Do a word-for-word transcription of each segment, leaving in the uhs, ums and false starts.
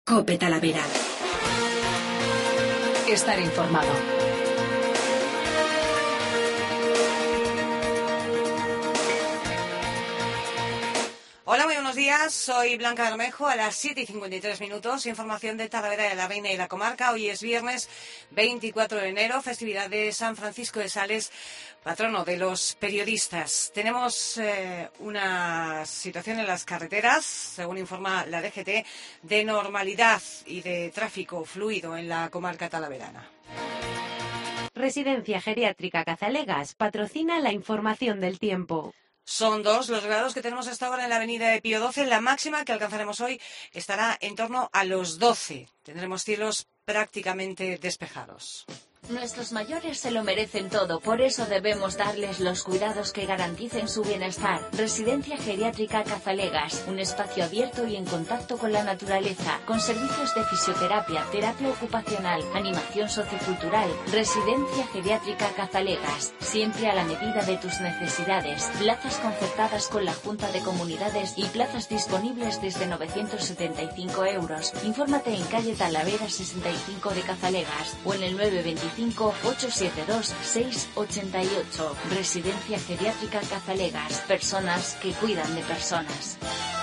COPE Talavera. Estar informado. Hola, muy buenos días. Soy Blanca Bermejo. A las siete y cincuenta y tres minutos, información de Talavera de la Reina y la comarca. Hoy es viernes veinticuatro de enero, festividad de San Francisco de Sales, patrono de los periodistas. Tenemos eh, una situación en las carreteras, según informa la D G T, de normalidad y de tráfico fluido en la comarca talaverana. Residencia Geriátrica Cazalegas patrocina la información del tiempo. Son dos los grados que tenemos hasta ahora en la avenida de Pío doce. La máxima que alcanzaremos hoy estará en torno a los doce. Tendremos cielos prácticamente despejados. Nuestros mayores se lo merecen todo, por eso debemos darles los cuidados que garanticen su bienestar. Residencia Geriátrica Cazalegas, un espacio abierto y en contacto con la naturaleza, con servicios de fisioterapia, terapia ocupacional, animación sociocultural. Residencia Geriátrica Cazalegas, siempre a la medida de tus necesidades. Plazas concertadas con la Junta de Comunidades y plazas disponibles desde novecientos setenta y cinco euros. Infórmate en calle Talavera sesenta y cinco de Cazalegas o en el nueve veinticinco ocho siete dos seis ocho ocho. Residencia Geriátrica Cazalegas. Personas que cuidan de personas.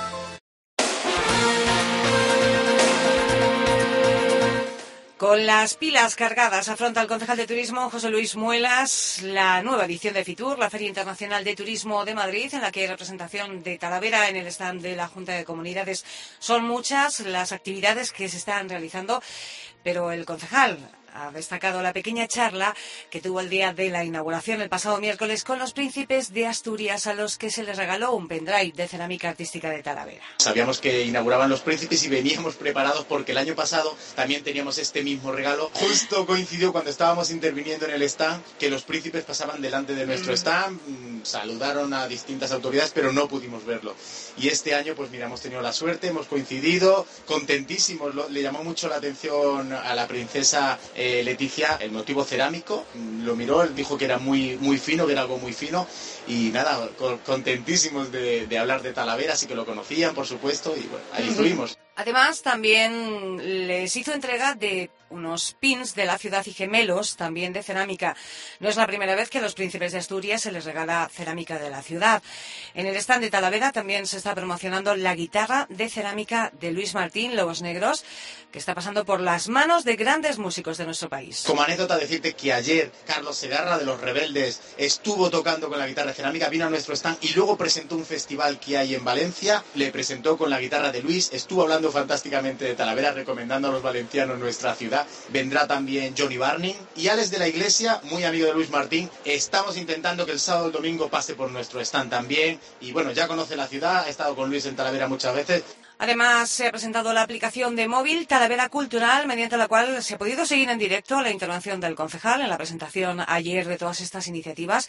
Con las pilas cargadas afronta el concejal de Turismo, José Luis Muelas, la nueva edición de FITUR, la Feria Internacional de Turismo de Madrid, en la que hay representación de Talavera en el stand de la Junta de Comunidades. Son muchas las actividades que se están realizando, pero el concejal ha destacado la pequeña charla que tuvo el día de la inauguración el pasado miércoles con los príncipes de Asturias, a los que se les regaló un pendrive de cerámica artística de Talavera. Sabíamos que inauguraban los príncipes y veníamos preparados porque el año pasado también teníamos este mismo regalo. Justo coincidió cuando estábamos interviniendo en el stand que los príncipes pasaban delante de nuestro stand, saludaron a distintas autoridades, pero no pudimos verlo. Y este año, pues mira, hemos tenido la suerte, hemos coincidido, contentísimos. Lo, le llamó mucho la atención a la princesa eh, Leticia el motivo cerámico. Lo miró, dijo que era muy, muy fino, que era algo muy fino. Y nada, contentísimos de, de hablar de Talavera, así que lo conocían, por supuesto, y bueno, ahí estuvimos. Además, también les hizo entrega de unos pins de la ciudad y gemelos, también de cerámica. No es la primera vez que a los príncipes de Asturias se les regala cerámica de la ciudad. En el stand de Talavera también se está promocionando la guitarra de cerámica de Luis Martín, Lobos Negros, que está pasando por las manos de grandes músicos de nuestro país. Como anécdota, decirte que ayer Carlos Segarra, de Los Rebeldes, estuvo tocando con la guitarra de cerámica, vino a nuestro stand y luego presentó un festival que hay en Valencia, le presentó con la guitarra de Luis, estuvo hablando fantásticamente de Talavera, recomendando a los valencianos nuestra ciudad. Vendrá también Johnny Barney y Alex de la Iglesia, muy amigo de Luis Martín. Estamos intentando que el sábado y el domingo pase por nuestro stand también. Y bueno, ya conoce la ciudad, ha estado con Luis en Talavera muchas veces. Además, se ha presentado la aplicación de móvil Talavera Cultural, mediante la cual se ha podido seguir en directo la intervención del concejal en la presentación ayer de todas estas iniciativas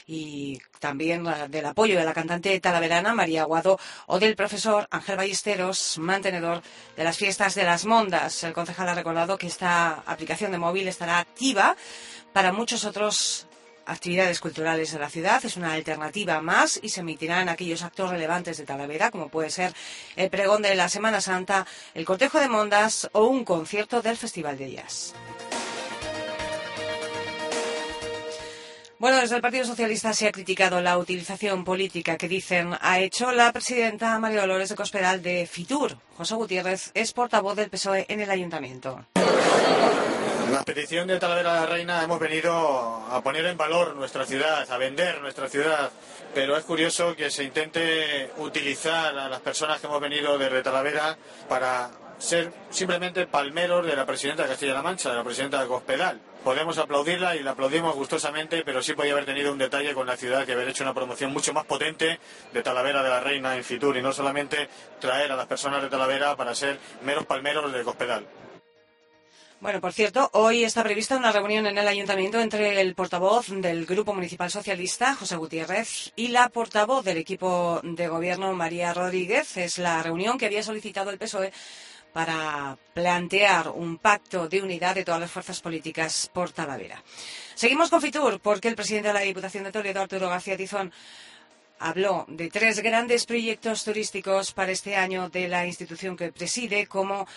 y también del apoyo de la cantante talaverana María Aguado o del profesor Ángel Ballesteros, mantenedor de las fiestas de las Mondas. El concejal ha recordado que esta aplicación de móvil estará activa para muchos otros actividades culturales de la ciudad. Es una alternativa más y se emitirán aquellos actos relevantes de Talavera, como puede ser el pregón de la Semana Santa, el cortejo de Mondas o un concierto del Festival de Jazz. Bueno, desde el Partido Socialista se ha criticado la utilización política que dicen ha hecho la presidenta María Dolores de Cospedal de FITUR. José Gutiérrez es portavoz del P S O E en el Ayuntamiento. En la petición de Talavera de la Reina hemos venido a poner en valor nuestra ciudad, a vender nuestra ciudad, pero es curioso que se intente utilizar a las personas que hemos venido desde Talavera para ser simplemente palmeros de la presidenta de Castilla-La Mancha, de la presidenta de Cospedal. Podemos aplaudirla y la aplaudimos gustosamente, pero sí podía haber tenido un detalle con la ciudad, que haber hecho una promoción mucho más potente de Talavera de la Reina en FITUR y no solamente traer a las personas de Talavera para ser meros palmeros de Cospedal. Bueno, por cierto, hoy está prevista una reunión en el Ayuntamiento entre el portavoz del Grupo Municipal Socialista, José Gutiérrez, y la portavoz del equipo de gobierno, María Rodríguez. Es la reunión que había solicitado el P S O E para plantear un pacto de unidad de todas las fuerzas políticas por Talavera. Seguimos con FITUR, porque el presidente de la Diputación de Toledo, Arturo García Tizón, habló de tres grandes proyectos turísticos para este año de la institución que preside, como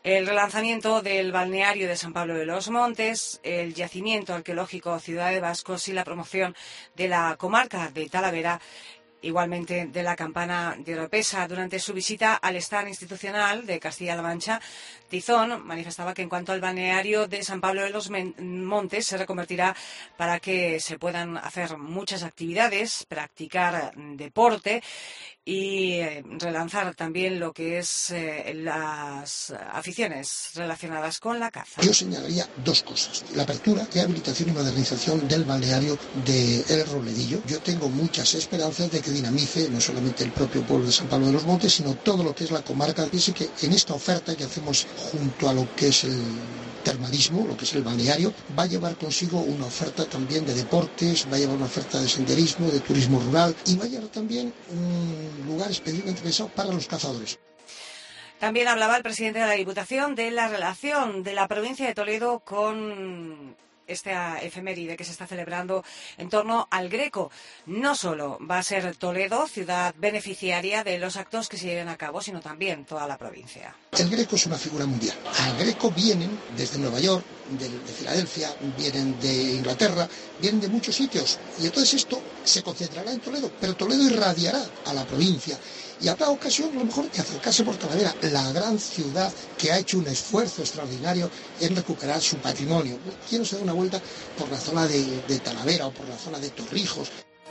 El relanzamiento del balneario de San Pablo de los Montes, el yacimiento arqueológico Ciudad de Vascos y la promoción de la comarca de Talavera, igualmente de la Campana de Oropesa. Durante su visita al stand institucional de Castilla-La Mancha, Tizón manifestaba que en cuanto al balneario de San Pablo de los Montes se reconvertirá para que se puedan hacer muchas actividades, practicar deporte y relanzar también lo que es eh, las aficiones relacionadas con la caza. Yo señalaría dos cosas: la apertura, rehabilitación y modernización del balneario de El Robledillo. Yo tengo muchas esperanzas de que dinamice no solamente el propio pueblo de San Pablo de los Montes, sino todo lo que es la comarca. Piense que en esta oferta que hacemos junto a lo que es el termalismo, lo que es el balneario, va a llevar consigo una oferta también de deportes, va a llevar una oferta de senderismo, de turismo rural, y va a llevar también un lugar especialmente pensado para los cazadores. También hablaba el presidente de la Diputación de la relación de la provincia de Toledo con esta efeméride que se está celebrando en torno al Greco. No solo va a ser Toledo ciudad beneficiaria de los actos que se lleven a cabo, sino también toda la provincia. El Greco es una figura mundial. Al Greco vienen desde Nueva York, de, de Filadelfia, vienen de Inglaterra, vienen de muchos sitios. Y entonces esto se concentrará en Toledo, pero Toledo irradiará a la provincia. Y habrá ocasión, a lo mejor, de acercarse por Talavera, la gran ciudad que ha hecho un esfuerzo extraordinario en recuperar su patrimonio. Quiero se da una vuelta por la zona de, de Talavera o por la zona de Torrijos.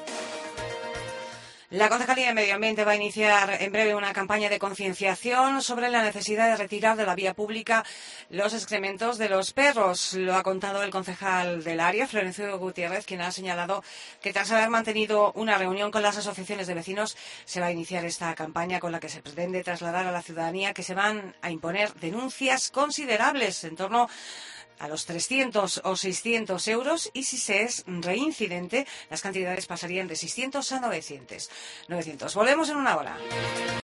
La Concejalía de Medio Ambiente va a iniciar en breve una campaña de concienciación sobre la necesidad de retirar de la vía pública los excrementos de los perros. Lo ha contado el concejal del área, Florencio Gutiérrez, quien ha señalado que tras haber mantenido una reunión con las asociaciones de vecinos, se va a iniciar esta campaña con la que se pretende trasladar a la ciudadanía que se van a imponer denuncias considerables en torno a los trescientos o seiscientos euros, y si se es reincidente, las cantidades pasarían de seiscientos a novecientos. novecientos. Volvemos en una hora.